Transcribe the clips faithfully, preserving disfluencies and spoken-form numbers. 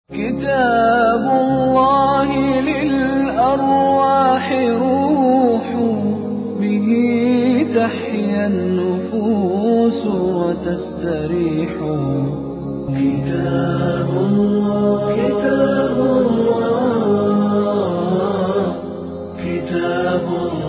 كتاب الله للأرواح روح، به تحيا النفوس وتستريح. كتاب الله كتاب الله كتاب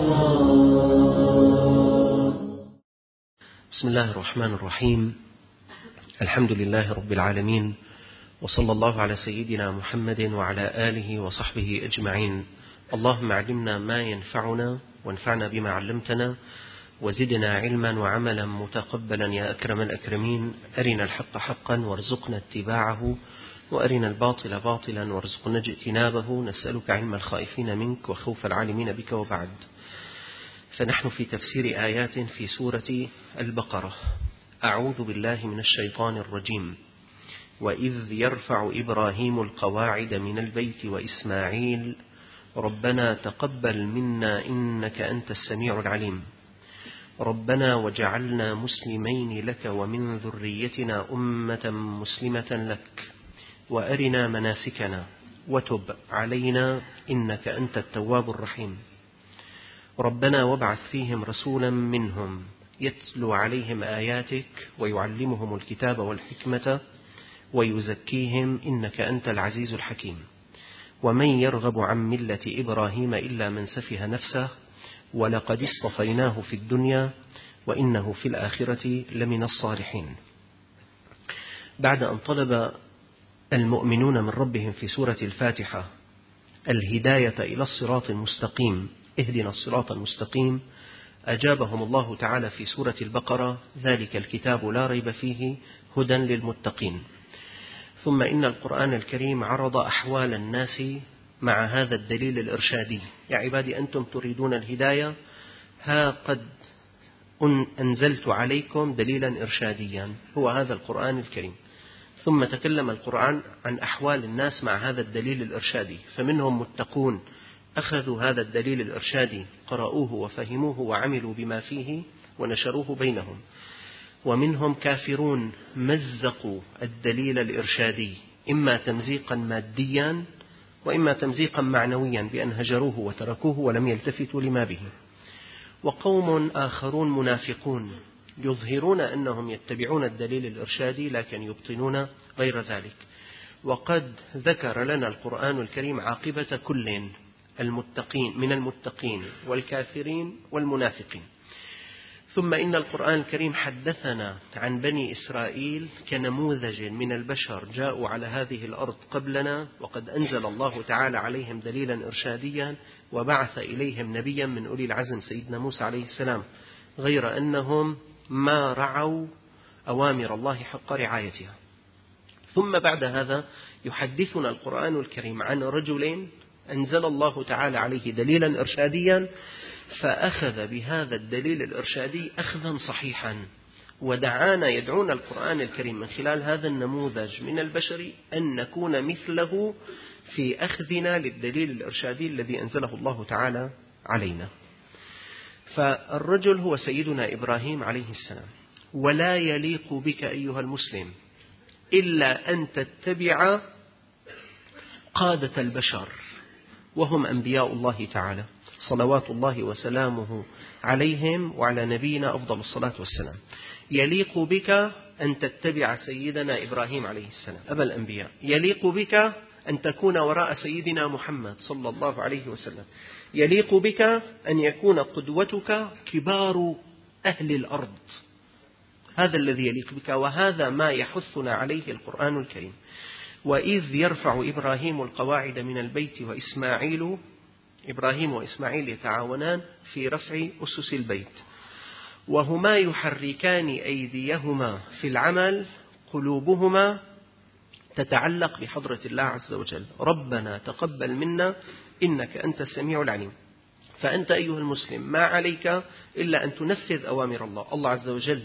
الله. بسم الله الرحمن الرحيم. الحمد لله رب العالمين، وصلى الله على سيدنا محمد وعلى آله وصحبه أجمعين. اللهم علمنا ما ينفعنا وانفعنا بما علمتنا، وزدنا علما وعملا متقبلا يا أكرم الأكرمين. أرنا الحق حقا وارزقنا اتباعه، وأرنا الباطل باطلا وارزقنا اجتنابه. نسألك علم الخائفين منك وخوف العالمين بك. وبعد، فنحن في تفسير آيات في سورة البقرة. أعوذ بالله من الشيطان الرجيم. وإذ يرفع إبراهيم القواعد من البيت وإسماعيل ربنا تقبل منا إنك أنت السميع العليم ربنا وجعلنا مسلمين لك ومن ذريتنا أمة مسلمة لك وأرنا مناسكنا وتب علينا إنك أنت التواب الرحيم ربنا وابعث فيهم رسولا منهم يتلو عليهم آياتك ويعلمهم الكتاب والحكمة ويزكيهم إنك أنت العزيز الحكيم ومن يرغب عن ملة إبراهيم إلا من سفه نفسه ولقد اصطفيناه في الدنيا وإنه في الآخرة لمن الصالحين. بعد أن طلب المؤمنون من ربهم في سورة الفاتحة الهداية إلى الصراط المستقيم، اهدنا الصراط المستقيم، أجابهم الله تعالى في سورة البقرة: ذلك الكتاب لا ريب فيه هدى للمتقين. ثم إن القرآن الكريم عرض أحوال الناس مع هذا الدليل الإرشادي. يا عبادي أنتم تريدون الهداية، ها قد أنزلت عليكم دليلا إرشاديا، هو هذا القرآن الكريم. ثم تكلم القرآن عن أحوال الناس مع هذا الدليل الإرشادي، فمنهم متقون أخذوا هذا الدليل الإرشادي، قرأوه وفهموه وعملوا بما فيه ونشروه بينهم، ومنهم كافرون مزقوا الدليل الإرشادي إما تمزيقا ماديا وإما تمزيقا معنويا بأن هجروه وتركوه ولم يلتفتوا لما به. وقوم آخرون منافقون يظهرون أنهم يتبعون الدليل الإرشادي لكن يبطنون غير ذلك. وقد ذكر لنا القرآن الكريم عاقبة كل المتقين من المتقين والكافرين والمنافقين. ثم إن القرآن الكريم حدثنا عن بني إسرائيل كنموذج من البشر جاءوا على هذه الأرض قبلنا، وقد أنزل الله تعالى عليهم دليلا إرشاديا وبعث إليهم نبيا من أولي العزم سيدنا موسى عليه السلام، غير أنهم ما رعوا أوامر الله حق رعايتها. ثم بعد هذا يحدثنا القرآن الكريم عن رجل أنزل الله تعالى عليه دليلا إرشاديا فأخذ بهذا الدليل الإرشادي أخذا صحيحا، ودعانا يدعون القرآن الكريم من خلال هذا النموذج من البشر أن نكون مثله في أخذنا للدليل الإرشادي الذي أنزله الله تعالى علينا. فالرجل هو سيدنا إبراهيم عليه السلام. ولا يليق بك أيها المسلم إلا أن تتبع قادة البشر وهم أنبياء الله تعالى صلوات الله وسلامه عليهم وعلى نبينا أفضل الصلاة والسلام. يليق بك أن تتبع سيدنا إبراهيم عليه السلام أبا الأنبياء. يليق بك أن تكون وراء سيدنا محمد صلى الله عليه وسلم. يليق بك أن يكون قدوتك كبار أهل الأرض. هذا الذي يليق بك، وهذا ما يحثنا عليه القرآن الكريم. وإذ يرفع إبراهيم القواعد من البيت وإسماعيل، إبراهيم وإسماعيل يتعاونان في رفع أسس البيت، وهما يحركان أيديهما في العمل، قلوبهما تتعلق بحضرة الله عز وجل. ربنا تقبل منا إنك أنت السميع العليم. فأنت أيها المسلم ما عليك إلا أن تنفذ أوامر الله. الله عز وجل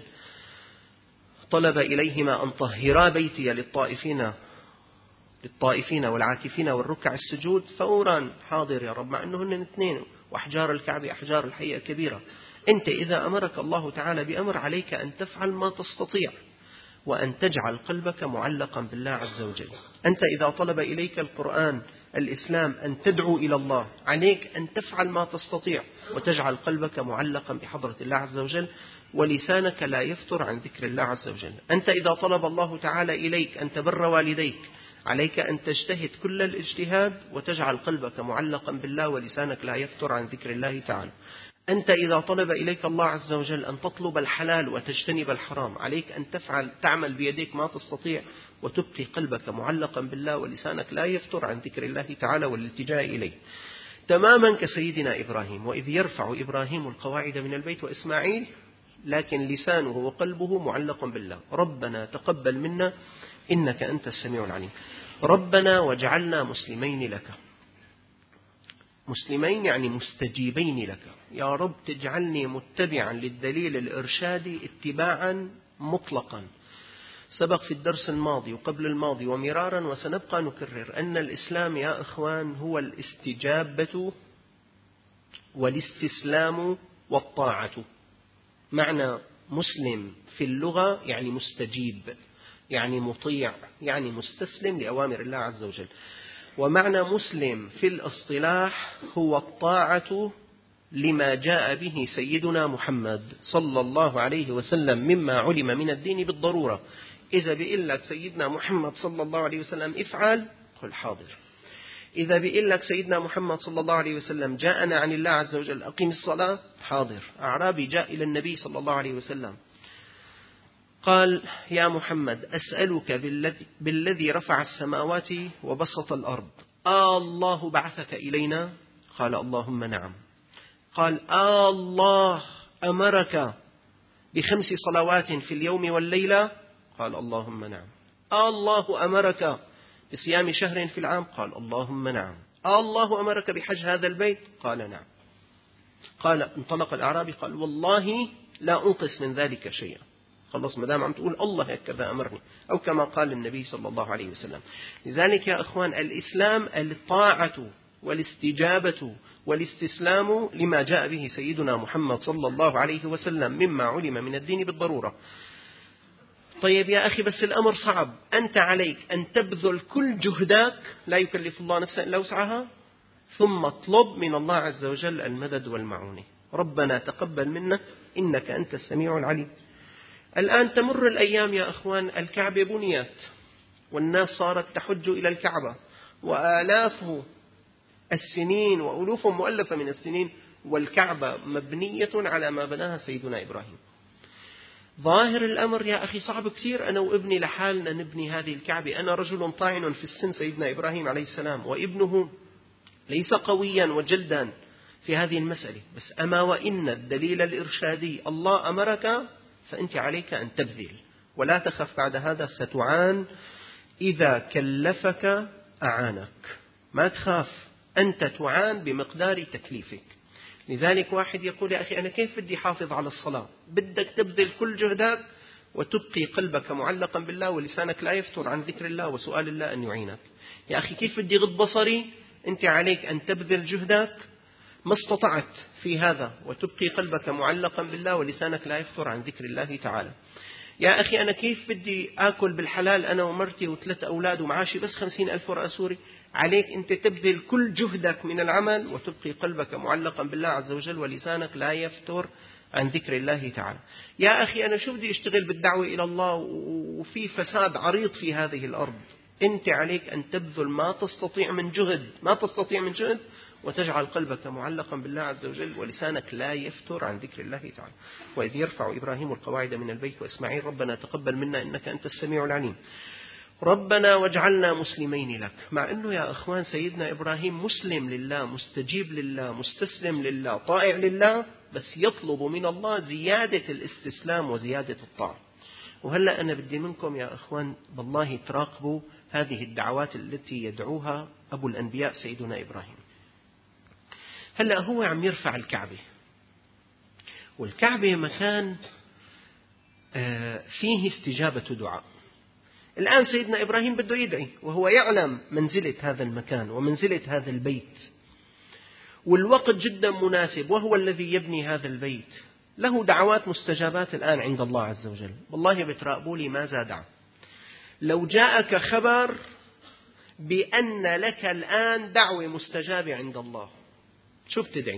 طلب إليهما أن طهرا بيتي للطائفين للطائفين والعاكفين والركع السجود، فورا حاضر يا رب، مع أنهن اثنين وأحجار الكعب أحجار الحقيقة كبيرة. أنت إذا أمرك الله تعالى بأمر عليك أن تفعل ما تستطيع، وأن تجعل قلبك معلقا بالله عز وجل. أنت إذا طلب إليك القرآن الإسلام أن تدعو إلى الله، عليك أن تفعل ما تستطيع وتجعل قلبك معلقا بحضرة الله عز وجل، ولسانك لا يفتر عن ذكر الله عز وجل. أنت إذا طلب الله تعالى إليك أن تبر والديك، عليك أن تجتهد كل الاجتهاد وتجعل قلبك معلقا بالله ولسانك لا يفتر عن ذكر الله تعالى. أنت إذا طلب إليك الله عز وجل أن تطلب الحلال وتجتنب الحرام، عليك أن تفعل تعمل بيديك ما تستطيع وتبقي قلبك معلقا بالله ولسانك لا يفتر عن ذكر الله تعالى والالتجاء إليه، تماما كسيدنا إبراهيم. وإذ يرفع إبراهيم القواعد من البيت وإسماعيل، لكن لسانه وقلبه معلق بالله. ربنا تقبل منا إنك أنت السميع العليم. ربنا واجعلنا مسلمين لك. مسلمين يعني مستجيبين لك. يا رب تجعلني متبعا للدليل الإرشادي اتباعا مطلقا. سبق في الدرس الماضي وقبل الماضي ومرارا وسنبقى نكرر أن الإسلام يا إخوان هو الاستجابة والاستسلام والطاعة. معنى مسلم في اللغة يعني مستجيب، يعني مطيع، يعني مستسلم لأوامر الله عز وجل. ومعنى مسلم في الاصطلاح هو الطاعة لما جاء به سيدنا محمد صلى الله عليه وسلم مما علم من الدين بالضرورة. إذا بيقول لك سيدنا محمد صلى الله عليه وسلم افعل، قل حاضر. إذا بيقول لك سيدنا محمد صلى الله عليه وسلم جاءنا عن الله عز وجل أقيم الصلاة، حاضر. أعرابي جاء إلى النبي صلى الله عليه وسلم قال يا محمد أسألك بالذي, بالذي رفع السماوات وبسط الأرض، آه الله بعثك إلينا؟ قال اللهم نعم. قال آه الله أمرك بخمس صلوات في اليوم والليلة؟ قال اللهم نعم. آه الله أمرك بصيام شهر في العام؟ قال اللهم نعم. آه الله أمرك بحج هذا البيت؟ قال نعم. قال انطلق الأعرابي قال والله لا أنقص من ذلك شيئا. خلص مدام عم تقول الله هكذا أمرني، أو كما قال النبي صلى الله عليه وسلم. لذلك يا أخوان الإسلام الطاعة والاستجابة والاستسلام لما جاء به سيدنا محمد صلى الله عليه وسلم مما علم من الدين بالضرورة. طيب يا أخي بس الأمر صعب، أنت عليك أن تبذل كل جهدك، لا يكلف الله نفسا إلا وسعها، ثم اطلب من الله عز وجل المدد والمعونة. ربنا تقبل منا إنك أنت السميع العليم. الآن تمر الأيام يا أخوان، الكعبة بنيت والناس صارت تحج إلى الكعبة، وآلاف السنين وألوف مؤلفة من السنين، والكعبة مبنية على ما بناها سيدنا إبراهيم. ظاهر الأمر يا أخي صعب كثير أنا وابني لحالنا نبني هذه الكعبة. أنا رجل طاعن في السن سيدنا إبراهيم عليه السلام، وابنه ليس قويا وجلدا في هذه المسألة، بس أما وإن الدليل الإرشادي الله أمرك فأنت عليك أن تبذل ولا تخف. بعد هذا ستعان إذا كلفك أعانك، ما تخاف، أنت تعان بمقدار تكليفك. لذلك واحد يقول يا أخي أنا كيف بدي حافظ على الصلاة؟ بدك تبذل كل جهدك وتبقي قلبك معلقا بالله ولسانك لا يفتر عن ذكر الله وسؤال الله أن يعينك. يا أخي كيف بدي غض بصري؟ أنت عليك أن تبذل جهدك ما استطعت في هذا وتبقي قلبك معلقا بالله ولسانك لا يفتر عن ذكر الله تعالى. يا أخي أنا كيف بدي آكل بالحلال أنا ومرتي وثلاث أولاد ومعاشي بس خمسين ألف ورقة سوري؟ عليك أنت تبذل كل جهدك من العمل وتبقي قلبك معلقا بالله عز وجل ولسانك لا يفتر عن ذكر الله تعالى. يا أخي أنا شو بدي أشتغل بالدعوة إلى الله وفي فساد عريض في هذه الأرض؟ أنت عليك أن تبذل ما تستطيع من جهد، ما تستطيع من جهد، وتجعل قلبك معلقا بالله عز وجل ولسانك لا يفتر عن ذكر الله تعالى. وإذ يرفع إبراهيم القواعد من البيت وإسماعيل ربنا تقبل منا إنك أنت السميع العليم. ربنا واجعلنا مسلمين لك. مع أنه يا أخوان سيدنا إبراهيم مسلم لله، مستجيب لله، مستسلم لله، طائع لله، بس يطلب من الله زيادة الاستسلام وزيادة الطاعة. وهلأ أنا بدي منكم يا أخوان بالله تراقبوا هذه الدعوات التي يدعوها أبو الأنبياء سيدنا إبراهيم. هلأ هو عم يرفع الكعبة، والكعبة مكان فيه استجابة دعاء. الآن سيدنا إبراهيم بده يدعي وهو يعلم منزلة هذا المكان ومنزلة هذا البيت، والوقت جدا مناسب، وهو الذي يبني هذا البيت. له دعوات مستجابات الآن عند الله عز وجل. والله بتراقبوا لي ماذا دعا. لو جاءك خبر بأن لك الآن دعوة مستجابة عند الله، شو بتدعي؟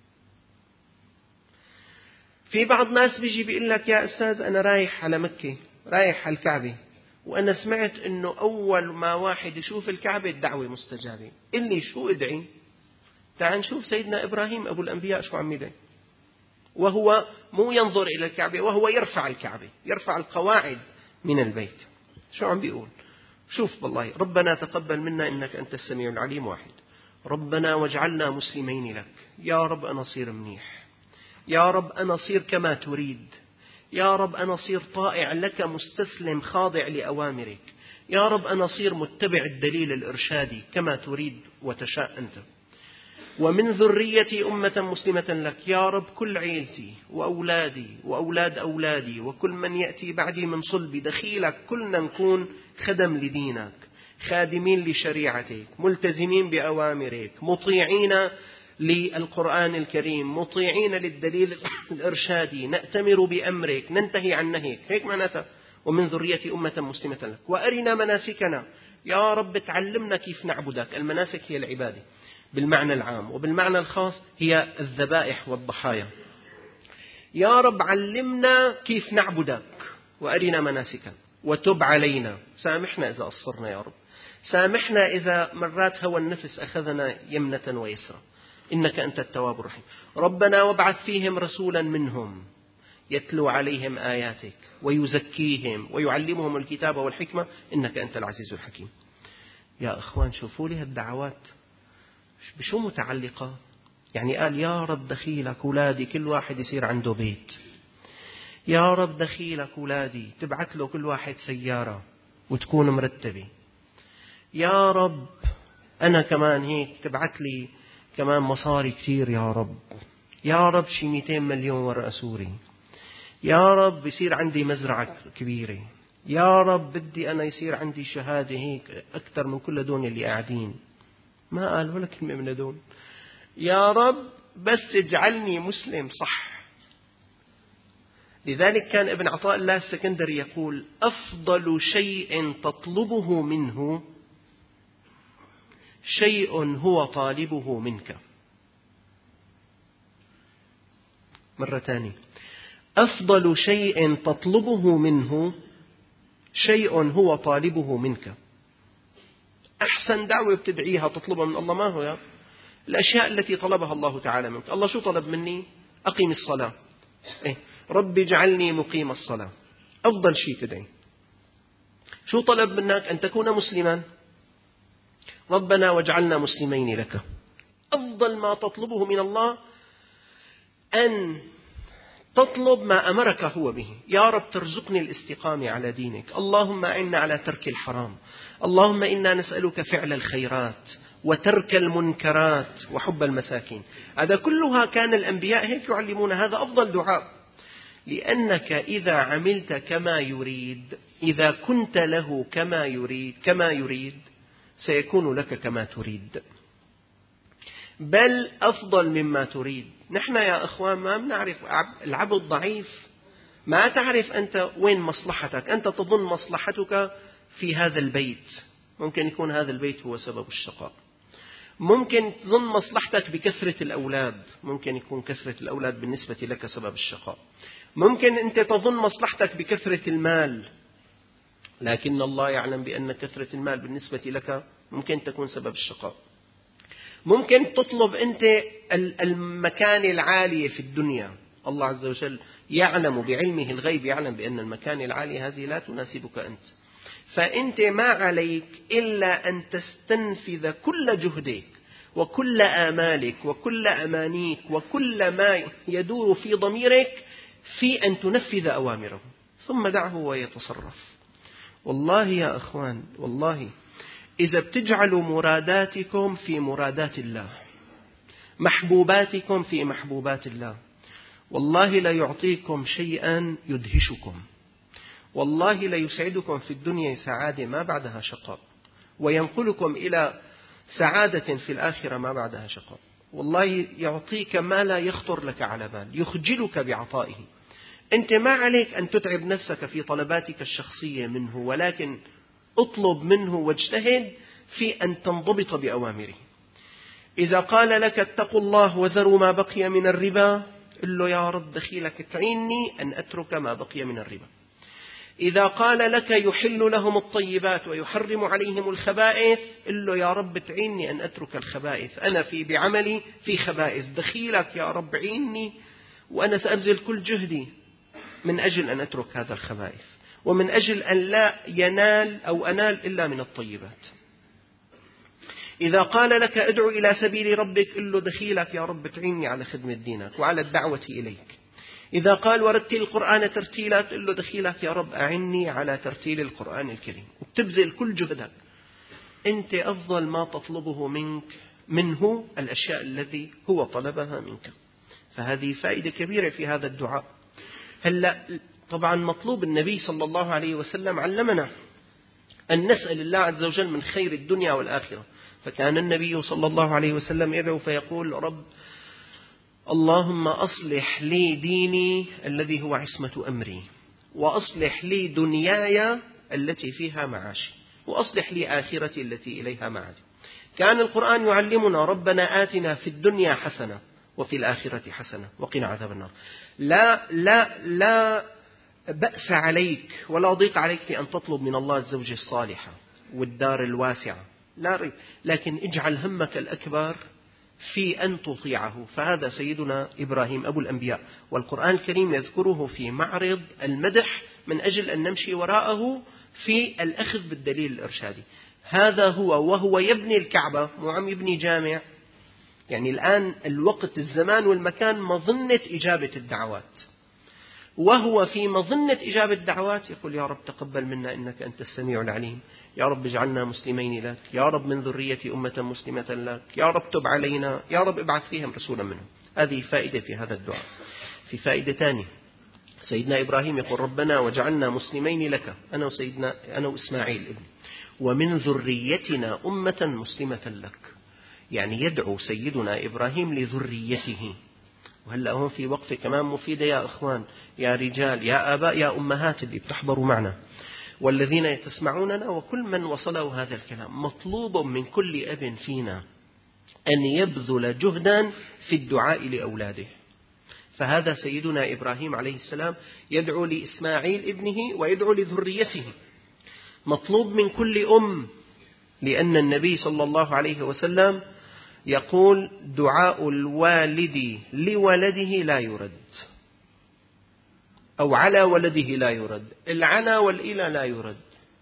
في بعض ناس بيجي بيقول لك يا أستاذ أنا رايح على مكة، رايح على الكعبة، وأنا سمعت أنه أول ما واحد يشوف الكعبة الدعوة مستجابة. اللي شو ادعي؟ تعال نشوف سيدنا إبراهيم أبو الأنبياء شو عم يدعي، وهو مو ينظر إلى الكعبة، وهو يرفع الكعبة، يرفع القواعد من البيت. شو عم بيقول؟ شوف والله، ربنا تقبل منا إنك أنت السميع العليم. واحد، ربنا واجعلنا مسلمين لك. يا رب أنا صير منيح، يا رب أنا صير كما تريد، يا رب أنا صير طائع لك مستسلم خاضع لأوامرك، يا رب أنا صير متبع الدليل الإرشادي كما تريد وتشاء أنت. ومن ذريتي أمة مسلمة لك. يا رب كل عيلتي وأولادي وأولاد أولادي وكل من يأتي بعدي من صلبي دخيلك كلنا نكون خدم لدينك، خادمين لشريعتك، ملتزمين بأوامرك، مطيعين للقرآن الكريم، مطيعين للدليل الإرشادي، نأتمر بأمرك، ننتهي عن نهيك. هيك معناتها ومن ذريتي أمة مسلمة لك. وأرنا مناسكنا. يا رب تعلمنا كيف نعبدك. المناسك هي العبادة بالمعنى العام، وبالمعنى الخاص هي الذبائح والضحايا. يا رب علمنا كيف نعبدك وأرنا مناسكنا، وتب علينا. سامحنا إذا قصرنا يا رب، سامحنا إذا مرات هوى النفس أخذنا يمنة ويسرى، إنك أنت التواب الرحيم. ربنا وابعث فيهم رسولا منهم يتلو عليهم آياتك ويزكيهم ويعلمهم الكتاب والحكمة إنك أنت العزيز الحكيم. يا أخوان شوفوا لي هالدعوات بشو متعلقة. يعني قال يا رب دخيلك أولادي كل واحد يصير عنده بيت، يا رب دخيلك أولادي تبعت له كل واحد سيارة وتكون مرتبة، يا رب أنا كمان هيك تبعت لي كمان مصاري كتير، يا رب يا رب شي مئتين مليون ورقة سوري، يا رب يصير عندي مزرعة كبيرة، يا رب بدي أنا يصير عندي شهادة هيك أكثر من كل دون اللي قاعدين. ما قال ولا كلمة من دون. يا رب بس اجعلني مسلم صح. لذلك كان ابن عطاء الله السكندري يقول أفضل شيء تطلبه منه شيء هو طالبه منك. مرة ثانية، أفضل شيء تطلبه منه شيء هو طالبه منك. أحسن دعوة بتدعيها تطلبها من الله ما هو؟ الأشياء التي طلبها الله تعالى منك. الله شو طلب مني؟ أقيم الصلاة. إيه؟ رب اجعلني مقيم الصلاة. أفضل شيء تدعي. شو طلب منك؟ أن تكون مسلما. ربنا واجعلنا مسلمين لك. أفضل ما تطلبه من الله أن تطلب ما أمرك هو به. يا رب ترزقني الاستقامة على دينك، اللهم أعنا على ترك الحرام، اللهم إنا نسألك فعل الخيرات وترك المنكرات وحب المساكين. هذا كلها كان الأنبياء هيك يعلمون. هذا أفضل دعاء، لأنك إذا عملت كما يريد، إذا كنت له كما يريد كما يريد سيكون لك كما تريد، بل أفضل مما تريد. نحن يا أخوان ما بنعرف، العبد ضعيف، ما تعرف أنت وين مصلحتك. أنت تظن مصلحتك في هذا البيت، ممكن يكون هذا البيت هو سبب الشقاء. ممكن تظن مصلحتك بكثرة الأولاد، ممكن يكون كثرة الأولاد بالنسبة لك سبب الشقاء. ممكن أنت تظن مصلحتك بكثرة المال، لكن الله يعلم بأن كثرة المال بالنسبة لك ممكن تكون سبب الشقاء. ممكن تطلب أنت المكان العالي في الدنيا، الله عز وجل يعلم بعلمه الغيب، يعلم بأن المكان العالي هذه لا تناسبك أنت. فأنت ما عليك إلا أن تستنفذ كل جهدك وكل آمالك وكل أمانيك وكل ما يدور في ضميرك في أن تنفذ أوامره، ثم دعه ويتصرف. والله يا أخوان، والله إذا بتجعلوا مراداتكم في مرادات الله، محبوباتكم في محبوبات الله، والله لا يعطيكم شيئا يدهشكم، والله لا يسعدكم في الدنيا سعادة ما بعدها شقاء، وينقلكم إلى سعادة في الآخرة ما بعدها شقاء. والله يعطيك ما لا يخطر لك على بال، يخجلك بعطائه. أنت ما عليك أن تتعب نفسك في طلباتك الشخصية منه، ولكن اطلب منه واجتهد في أن تنضبط بأوامره. إذا قال لك اتقوا الله وذروا ما بقي من الربا، قل له يا رب دخيلك تعيني أن أترك ما بقي من الربا. إذا قال لك يحل لهم الطيبات ويحرم عليهم الخبائث، قل له يا رب تعيني أن أترك الخبائث، أنا في بعملي في خبائث، دخيلك يا رب عيني وأنا سأبذل كل جهدي من أجل أن أترك هذا الخبائث، ومن أجل أن لا ينال أو أنال إلا من الطيبات. إذا قال لك ادعو إلى سبيل ربك، قل له دخيلك يا رب تعيني على خدمة دينك وعلى الدعوة إليك. إذا قال ورتل القرآن ترتيلا، قل له دخيلك يا رب أعني على ترتيل القرآن الكريم، وتبذل كل جهدك. أنت أفضل ما تطلبه منك منه الأشياء الذي هو طلبها منك. فهذه فائدة كبيرة في هذا الدعاء. هلا طبعا مطلوب، النبي صلى الله عليه وسلم علمنا أن نسأل الله عز وجل من خير الدنيا والآخرة. فكان النبي صلى الله عليه وسلم يدعو فيقول رب اللهم أصلح لي ديني الذي هو عصمة أمري، وأصلح لي دنياي التي فيها معاشي، وأصلح لي آخرتي التي إليها معادي. كان القرآن يعلمنا ربنا آتنا في الدنيا حسنة وفي الآخرة حسنة وقنا عذاب النار. لا لا لا بأس عليك ولا ضيق عليك في أن تطلب من الله الزوجة الصالحة والدار الواسعة، لا ريب، لكن اجعل همك الأكبر في أن تطيعه. فهذا سيدنا إبراهيم أبو الأنبياء، والقرآن الكريم يذكره في معرض المدح من أجل أن نمشي وراءه في الأخذ بالدليل الإرشادي. هذا هو وهو يبني الكعبة، مو عم يبني جامع. يعني الآن الوقت الزمان والمكان مظنة إجابة الدعوات، وهو في مظنة إجابة الدعوات يقول يا رب تقبل منا إنك أنت السميع العليم، يا رب اجعلنا مسلمين لك، يا رب من ذرية أمة مسلمة لك، يا رب تب علينا، يا رب ابعث فيهم رسولا منهم. هذه فائدة في هذا الدعاء. في فائدة ثانية، سيدنا إبراهيم يقول ربنا وجعلنا مسلمين لك، أنا وسيدنا أنا وإسماعيل ابن، ومن ذريتنا أمة مسلمة لك. يعني يدعو سيدنا إبراهيم لذريته. وهلأ هون في وقفة كمان مفيدة يا إخوان، يا رجال، يا آباء، يا أمهات اللي بتحضروا معنا، والذين يتسمعوننا، وكل من وصله هذا الكلام. مطلوب من كل أب فينا أن يبذل جهدا في الدعاء لأولاده. فهذا سيدنا إبراهيم عليه السلام يدعو لإسماعيل ابنه ويدعو لذريته. مطلوب من كل أم، لأن النبي صلى الله عليه وسلم يقول دعاء الوالد لولده لا يرد، أو على ولده لا يرد. العلى والإلى لا يرد.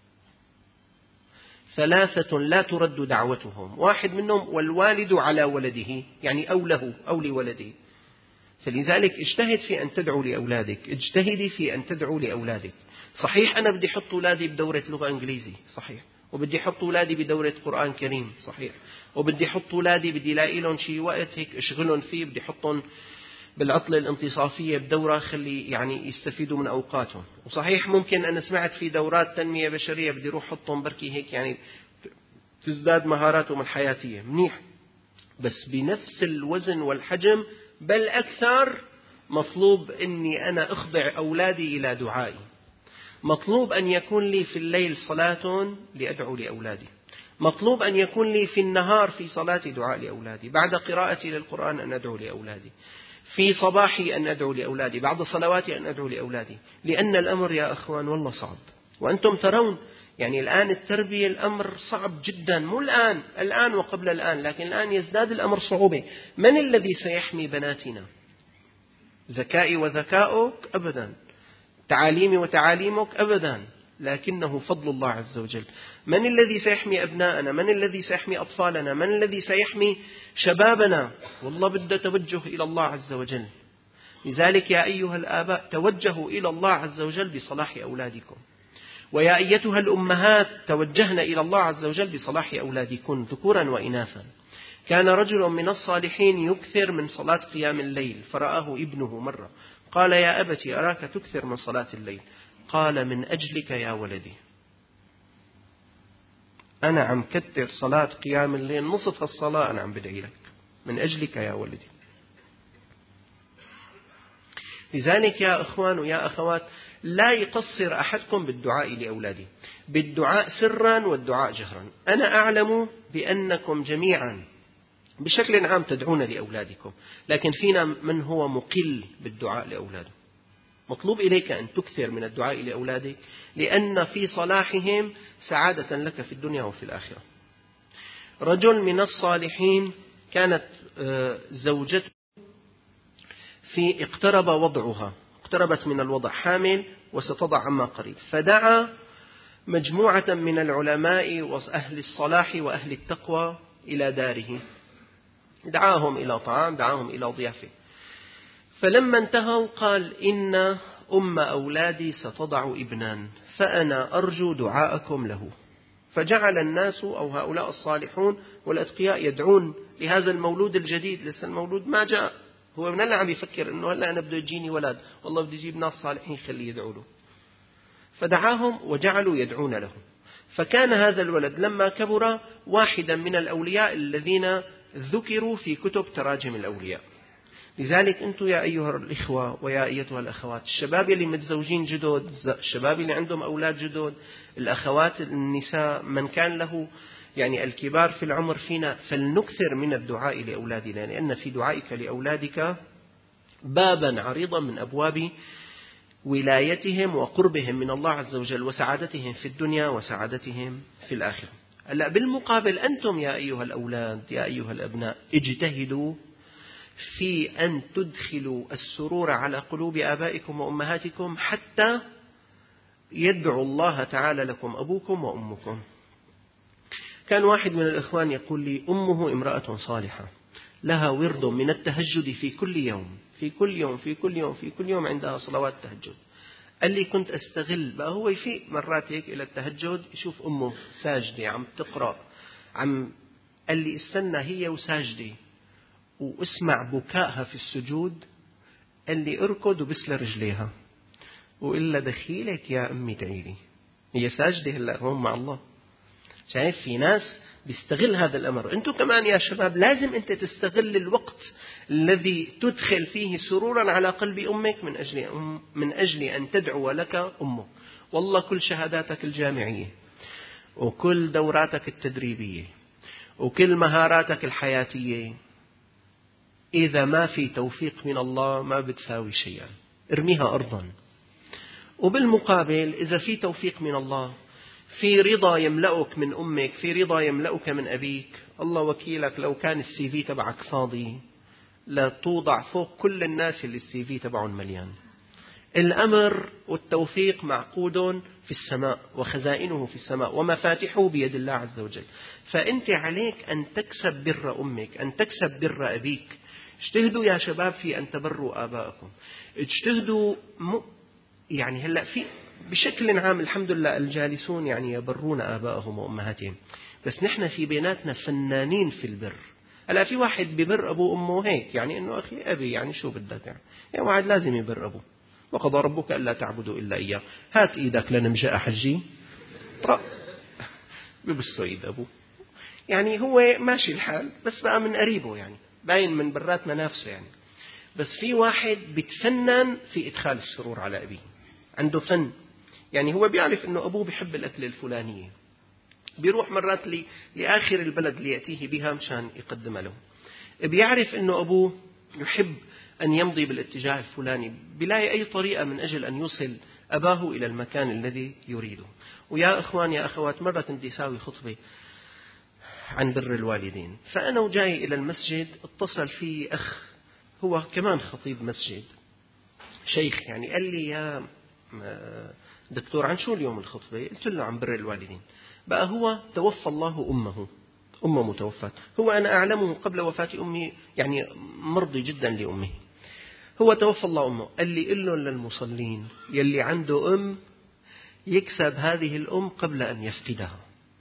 ثلاثة لا ترد دعوتهم، واحد منهم والوالد على ولده، يعني أو له أو لولده. فلذلك اجتهد في أن تدعو لأولادك، اجتهدي في أن تدعو لأولادك. صحيح أنا بدي أحط أولادي بدورة لغة إنجليزي، صحيح، وبدي أحط أولادي بدورة قرآن كريم، صحيح، وبدي أحط أولادي بدي لاقي لهم شيء وقت هيك أشغلهم فيه، بدي أحطهم بالعطلة الانتصافية بدورة خلي يعني يستفيدوا من أوقاتهم. وصحيح ممكن أنا سمعت في دورات تنمية بشرية بدي أروح أحطهم بركي هيك يعني تزداد مهاراتهم الحياتية، منيح، بس بنفس الوزن والحجم بل أكثر مطلوب أني أنا أخضع أولادي إلى دعائي. مطلوب أن يكون لي في الليل صلاة لأدعو لأولادي، مطلوب أن يكون لي في النهار في صلاتي دعاء لأولادي، بعد قراءتي للقرآن أن أدعو لأولادي، في صباحي أن أدعو لأولادي، بعد صلواتي أن أدعو لأولادي. لأن الأمر يا أخوان والله صعب، وأنتم ترون يعني الآن التربية الأمر صعب جدا، مو الآن الآن وقبل الآن، لكن الآن يزداد الأمر صعوبة. من الذي سيحمي بناتنا؟ ذكائي وذكاؤك؟ أبدا. تعاليمي وتعاليمك؟ أبدا. لكنه فضل الله عز وجل. من الذي سيحمي أبناءنا؟ من الذي سيحمي أطفالنا؟ من الذي سيحمي شبابنا؟ والله بده توجه إلى الله عز وجل. لذلك يا أيها الآباء توجهوا إلى الله عز وجل بصلاح أولادكم، ويا أيتها الأمهات توجهنا إلى الله عز وجل بصلاح أولادكم ذكورا وإناثا. كان رجل من الصالحين يكثر من صلاة قيام الليل، فرآه ابنه مرة قال يا أبتي أراك تكثر من صلاة الليل. قال من أجلك يا ولدي، أنا عم كتر صلاة قيام الليل، نصف الصلاة أنا عم بدعي لك. من أجلك يا ولدي. لذلك يا أخوان ويا أخوات لا يقصر أحدكم بالدعاء لأولاده، بالدعاء سرا والدعاء جهرا. أنا أعلم بأنكم جميعا بشكل عام تدعون لأولادكم، لكن فينا من هو مقل بالدعاء لأولاده. مطلوب إليك أن تكثر من الدعاء لأولادك، لأن في صلاحهم سعادة لك في الدنيا وفي الآخرة. رجل من الصالحين كانت زوجته في اقترب وضعها، اقتربت من الوضع، حامل وستضع عما قريب، فدعا مجموعة من العلماء وأهل الصلاح وأهل التقوى إلى داره، دعاهم إلى طعام، دعاهم إلى ضيافة. فلما انتهوا قال: إن أم أولادي ستضع ابنان، فأنا أرجو دعاءكم له. فجعل الناس أو هؤلاء الصالحون والأتقياء يدعون لهذا المولود الجديد، لسه المولود ما جاء، هو من اللي عم يفكر إنه هلأ أنا بده يجيني ولد، والله بدي يجيب ناس صالحين خليه يدعوا له. فدعاهم وجعلوا يدعون له، فكان هذا الولد لما كبر واحدا من الأولياء الذين ذكروا في كتب تراجم الأولياء. لذلك أنتم يا أيها الإخوة ويا أيتها الأخوات، الشباب اللي متزوجين جدد، الشباب اللي عندهم أولاد جدد، الأخوات النساء، من كان له يعني الكبار في العمر فينا، فلنكثر من الدعاء لأولادنا، لأن في دعائك لأولادك بابا عريضا من أبواب ولايتهم وقربهم من الله عز وجل، وسعادتهم في الدنيا وسعادتهم في الآخرة. هلا بالمقابل أنتم يا أيها الأولاد يا أيها الأبناء اجتهدوا في أن تدخلوا السرور على قلوب آبائكم وأمهاتكم، حتى يدعو الله تعالى لكم أبوكم وأمكم. كان واحد من الإخوان يقول لي: أمه امرأة صالحة لها ورد من التهجد في كل يوم في كل يوم في كل يوم في كل يوم عندها صلوات تهجد. قال لي: كنت أستغل بقى، هو يفيق مرات هيك إلى التهجد يشوف أمه ساجدة عم تقرأ، عم قال لي استنى هي وساجدة واسمع بكائها في السجود، قال لي اركض وبسل رجليها وإلا دخيلك يا أمي تعيلي، هي ساجدة هلأ هون مع الله. شايف في ناس بيستغل هذا الأمر. أنتم كمان يا شباب لازم أنت تستغل الوقت الذي تدخل فيه سرورا على قلب أمك من أجل أم من أجل أن تدعو لك أمك. والله كل شهاداتك الجامعية وكل دوراتك التدريبية وكل مهاراتك الحياتية إذا ما في توفيق من الله ما بتساوي شيئا، ارميها أرضا. وبالمقابل إذا في توفيق من الله، في رضا يملأك من أمك، في رضا يملأك من أبيك، الله وكيلك لو كان السي في تبعك فاضي لا توضع فوق كل الناس اللي السي في تبعهم مليان. الأمر والتوفيق معقود في السماء وخزائنه في السماء ومفاتحه بيد الله عز وجل. فأنت عليك أن تكسب بر أمك، أن تكسب بر أبيك. اجتهدوا يا شباب في أن تبروا آباءكم، اجتهدوا م... يعني هلأ في بشكل عام الحمد لله الجالسون يعني يبرون آباءهم وأمهاتهم، بس نحن في بيناتنا فنانين في البر. هلا في واحد ببر أبوه وأمه هيك يعني إنه أخي أبي يعني شو بدك يعني, يعني واحد لازم يبر أبوه. وقضى ربك ألا تعبدوا إلا إياه، هات إيدك لنمجأ حجي طرق ببسوا إيد أبوه، يعني هو ماشي الحال بس بقى من قريبه يعني باين من برات منافسه يعني. بس في واحد بيتفنن في إدخال السرور على أبيه، عنده فن، يعني هو بيعرف إنه أبوه بيحب الأكل الفلانية، بيروح مرات لي لآخر البلد ليأتيه بها مشان يقدم له. بيعرف إنه أبوه يحب أن يمضي بالاتجاه الفلاني، بلاقي أي طريقة من أجل أن يوصل أباه إلى المكان الذي يريده. ويا أخوان يا أخوات، مرة كنت أساوي خطبة عن بر الوالدين، فأنا وجاي إلى المسجد اتصل في أخ هو كمان خطيب مسجد شيخ، يعني قال لي يا دكتور عن شو اليوم الخطبة؟ قلت له عن بر الوالدين. بقى هو توفى الله أمه، أمه متوفاة، هو أنا أعلمه قبل وفاة أمي يعني مرضي جدا لأمه، هو توفى الله أمه. قال لي قل له للمصلين يلي عنده أم يكسب هذه الأم قبل أن يفقدها.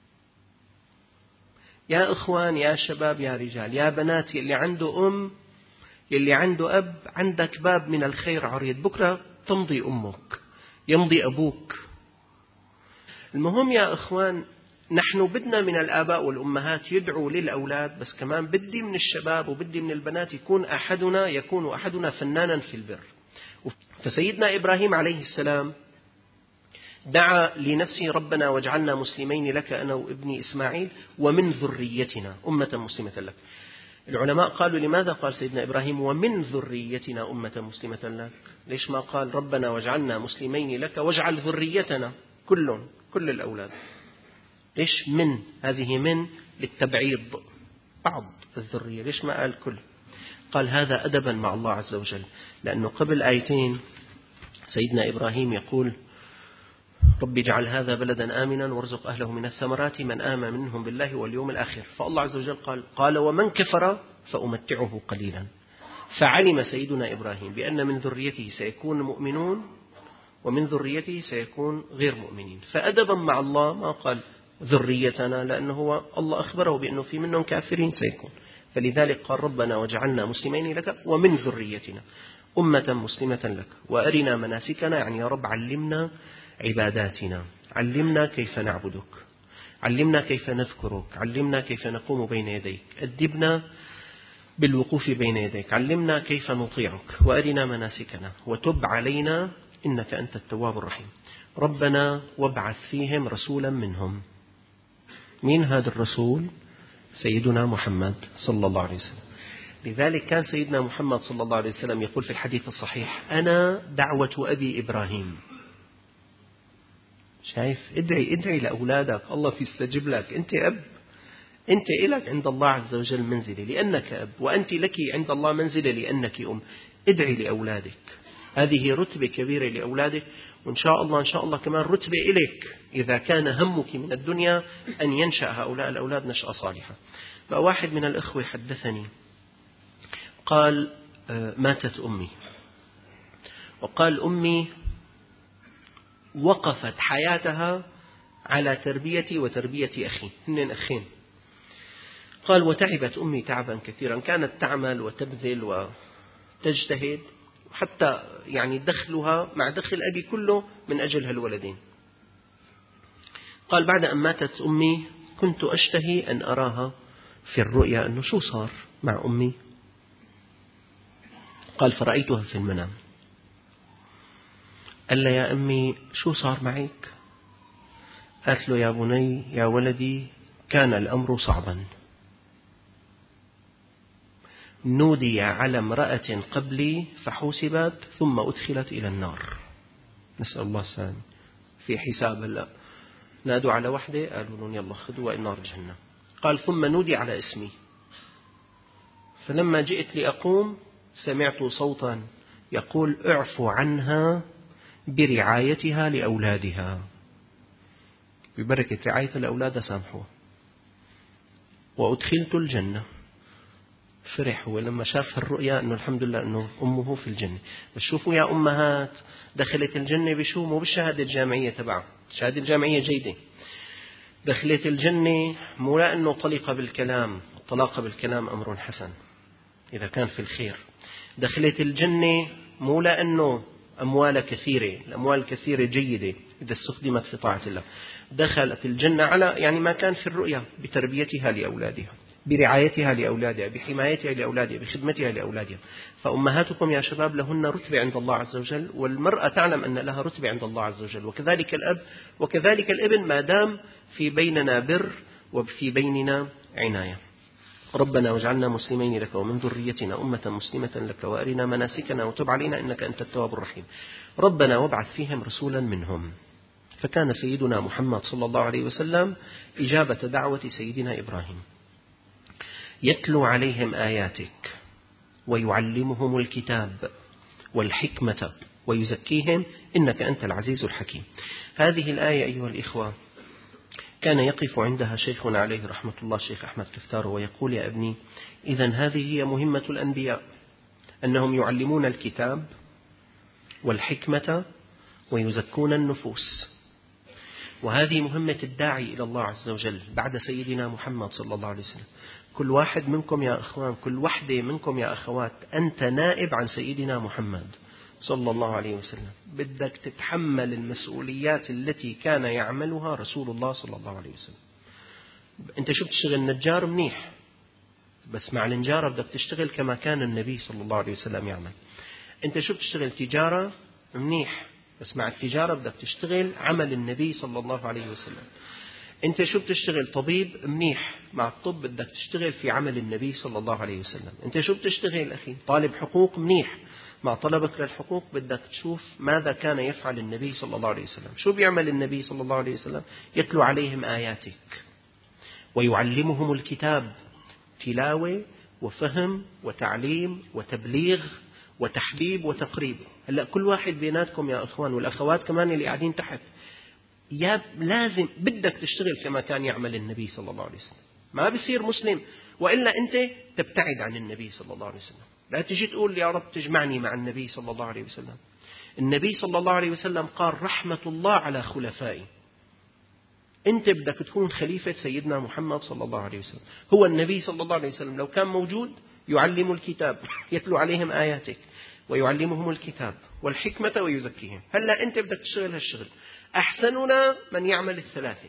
يا إخوان يا شباب يا رجال يا بنات، يلي عنده أم يلي عنده أب، عندك باب من الخير عريض، بكرة تمضي أمك يمضي أبوك. المهم يا إخوان نحن بدنا من الآباء والأمهات يدعوا للأولاد، بس كمان بدي من الشباب وبدي من البنات يكون أحدنا يكون أحدنا فنانا في البر. فسيدنا إبراهيم عليه السلام دعا لنفسه ربنا واجعلنا مسلمين لك أنا وابني إسماعيل ومن ذريتنا أمة مسلمة لك. العلماء قالوا لماذا قال سيدنا إبراهيم ومن ذريتنا أمة مسلمة لك؟ ليش ما قال ربنا واجعلنا مسلمين لك واجعل ذريتنا كلهم كل الأولاد؟ ليش من؟ هذه من للتبعيض بعض الذرية، ليش ما قال كل؟ قال هذا أدبا مع الله عز وجل، لأنه قبل آيتين سيدنا إبراهيم يقول رب اجعل هذا بلدا آمنا وارزق أهله من الثمرات من آمن منهم بالله واليوم الآخر. فالله عز وجل قال قال ومن كفر فأمتعه قليلا. فعلم سيدنا إبراهيم بأن من ذريته سيكون مؤمنون ومن ذريته سيكون غير مؤمنين، فأدبا مع الله ما قال ذريتنا، لأنه هو الله أخبره بأنه في منهم كافرين سيكون، فلذلك قال ربنا وجعلنا مسلمين لك ومن ذريتنا أمة مسلمة لك وأرنا مناسكنا، يعني يا رب علمنا عباداتنا، علمنا كيف نعبدك، علمنا كيف نذكرك، علمنا كيف نقوم بين يديك، أدبنا بالوقوف بين يديك، علمنا كيف نطيعك، وأرنا مناسكنا وتب علينا إنك أنت التواب الرحيم. ربنا وابعث فيهم رسولا منهم. مين هذا الرسول؟ سيدنا محمد صلى الله عليه وسلم. لذلك كان سيدنا محمد صلى الله عليه وسلم يقول في الحديث الصحيح أنا دعوة أبي إبراهيم. شايف؟ ادعي ادعي لأولادك الله يستجيب لك. أنت أب، أنت إلك عند الله عز وجل منزلة لأنك أب، وأنت لك عند الله منزلة لأنك أم. ادعي لأولادك، هذه رتبة كبيرة لأولادك، وإن شاء الله إن شاء الله كمان رتبة إليك إذا كان همك من الدنيا أن ينشأ هؤلاء الأولاد نشأة صالحة. فواحد من الأخوة حدثني قال ماتت أمي، وقال أمي وقفت حياتها على تربيتي وتربية أخي، هن أخين. قال وتعبت أمي تعبا كثيرا، كانت تعمل وتبذل وتجتهد، حتى يعني دخلها مع دخل أبي كله من أجل هالولدين. قال بعد أن ماتت أمي كنت أشتهي أن أراها في الرؤيا أنه شو صار مع أمي. قال فرأيتها في المنام. قال لها يا أمي شو صار معك؟ قالت له يا بني يا ولدي كان الأمر صعبا، نودي على امرأة قبلي فحوسبت ثم أدخلت إلى النار، نسأل الله السلامة. في حساب هلا نادوا على وحدة قالوا لهم يلا خذوا النار جهنم. قال ثم نودي على اسمي، فلما جئت لأقوم سمعت صوتا يقول اعفو عنها برعايتها لأولادها، ببركة رعاية الأولاد سامحوها، وأدخلت الجنة. فرح هو لما شاف الرؤيا أنه الحمد لله أنه أمه في الجنة. بس شوفوا يا أمهات دخلت الجنة بشو؟ مو بالشهادة الجامعية تبعها، الشهادة الجامعية جيدة. دخلت الجنة مو لأنه طلق بالكلام، الطلاق بالكلام أمر حسن إذا كان في الخير. دخلت الجنة مو لأنه أموال كثيرة، الأموال الكثيرة جيدة إذا استخدمت في طاعة الله. دخلت الجنة على يعني ما كان في الرؤيا بتربيتها لأولادها، برعايتها لأولادها، بحمايتها لأولادها، بخدمتها لأولادها. فأمهاتكم يا شباب لهن رتبة عند الله عز وجل، والمرأة تعلم أن لها رتبة عند الله عز وجل، وكذلك الأب وكذلك الابن ما دام في بيننا بر وفي بيننا عناية. ربنا واجعلنا مسلمين لك ومن ذريتنا أمة مسلمة لك وأرنا مناسكنا وتب علينا إنك أنت التواب الرحيم. ربنا وابعث فيهم رسولا منهم. فكان سيدنا محمد صلى الله عليه وسلم إجابة دعوة سيدنا إبراهيم، يتلو عليهم آياتك ويعلمهم الكتاب والحكمة ويزكيهم إنك أنت العزيز الحكيم. هذه الآية أيها الإخوة كان يقف عندها شيخنا عليه رحمة الله الشيخ أحمد كفتار ويقول يا ابني إذن هذه هي مهمة الأنبياء، أنهم يعلمون الكتاب والحكمة ويزكون النفوس، وهذه مهمة الداعي إلى الله عز وجل بعد سيدنا محمد صلى الله عليه وسلم. كل واحد منكم يا أخوان، كل وحدة منكم يا أخوات، أنت نائب عن سيدنا محمد صلى الله عليه وسلم، بدك تتحمل المسؤوليات التي كان يعملها رسول الله صلى الله عليه وسلم. أنت شو بتشتغل نجار منيح، بس مع النجارة بدك تشتغل كما كان النبي صلى الله عليه وسلم يعمل. أنت شو بتشتغل تجارة منيح، بس مع التجارة بدك تشتغل عمل النبي صلى الله عليه وسلم. أنت شو بتشتغل طبيب منيح، مع الطب بدك تشتغل في عمل النبي صلى الله عليه وسلم. أنت شو بتشتغل أخي طالب حقوق منيح، مع طلبك للحقوق بدك تشوف ماذا كان يفعل النبي صلى الله عليه وسلم. شو بيعمل النبي صلى الله عليه وسلم؟ يتلو عليهم آياتك ويعلمهم الكتاب، تلاوة وفهم وتعليم وتبليغ وتحبيب وتقريب. هلأ كل واحد بيناتكم يا أخوان والأخوات كمان اللي قاعدين تحت، يا لازم بدك تشتغل كما كان يعمل النبي صلى الله عليه وسلم. ما بيصير مسلم وإلا أنت تبتعد عن النبي صلى الله عليه وسلم. لا تجي تقول يا رب تجمعني مع النبي صلى الله عليه وسلم. النبي صلى الله عليه وسلم قال رحمة الله على خلفائي. أنت بدك تكون خليفة سيدنا محمد صلى الله عليه وسلم. هو النبي صلى الله عليه وسلم لو كان موجود يعلم الكتاب، يتلو عليهم آياتك ويعلمهم الكتاب والحكمة ويزكيهم. هلا أنت بدك تشتغل هالشغل. أحسننا من يعمل الثلاثة،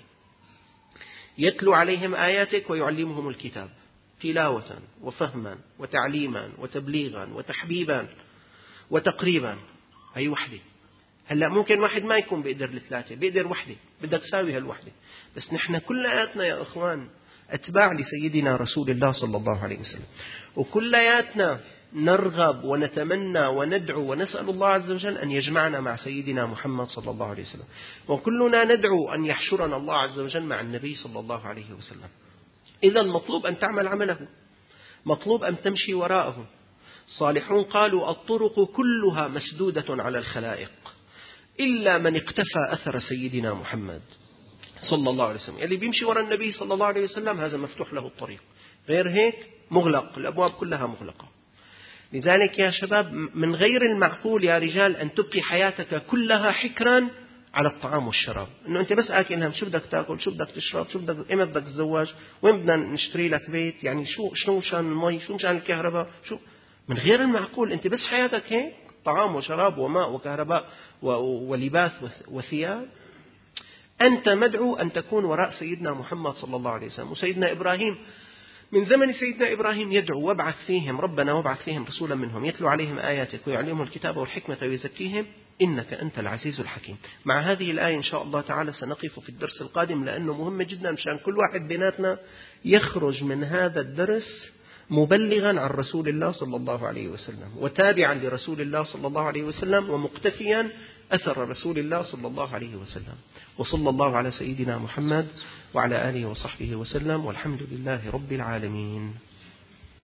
يتلو عليهم آياتك ويعلمهم الكتاب تلاوة وفهما وتعليما وتبليغا وتحبيبا وتقريبا. هي وحدة. هلأ ممكن واحد ما يكون بيقدر الثلاثة، بيقدر وحدة، بدك تساوي هالوحدة. بس نحن كلياتنا يا أخوان أتباع لسيدنا رسول الله صلى الله عليه وسلم، وكلياتنا نرغب ونتمنى وندعو ونسأل الله عز وجل أن يجمعنا مع سيدنا محمد صلى الله عليه وسلم، وكلنا ندعو أن يحشرنا الله عز وجل مع النبي صلى الله عليه وسلم. إذا مطلوب أن تعمل عمله، مطلوب أن تمشي وراءه. صالحون قالوا الطرق كلها مسدودة على الخلائق إلا من اقتفى أثر سيدنا محمد صلى الله عليه وسلم. اللي بيمشي وراء النبي صلى الله عليه وسلم هذا مفتوح له الطريق، غير هيك مغلق، الأبواب كلها مغلقة. لذلك يا شباب من غير المعقول يا رجال أن تبقي حياتك كلها حكرا على الطعام والشراب، إنه أنت بس آكل هم شو بدك تأكل، شو بدك تشرب، شو بدك، إمتى بدك تتزوج، وين بدنا نشتري لك بيت، يعني شو شو مشان المي، شو مشان الكهرباء، شو. من غير المعقول أنت بس حياتك هيك طعام وشراب وماء وكهرباء ولباس وثياب. أنت مدعو أن تكون وراء سيدنا محمد صلى الله عليه وسلم. وسيدنا إبراهيم من زمن سيدنا إبراهيم يدعو وابعث فيهم ربنا وابعث فيهم رسولا منهم يتلو عليهم آياتك ويعلمهم الكتاب والحكمة ويزكيهم إنك أنت العزيز الحكيم. مع هذه الآية إن شاء الله تعالى سنقف في الدرس القادم، لأنه مهم جدا مشان كل واحد بيناتنا يخرج من هذا الدرس مبلغا عن رسول الله صلى الله عليه وسلم وتابعا لرسول الله صلى الله عليه وسلم ومقتفيا أثر رسول الله صلى الله عليه وسلم. وصلى الله على سيدنا محمد وعلى آله وصحبه وسلم، والحمد لله رب العالمين.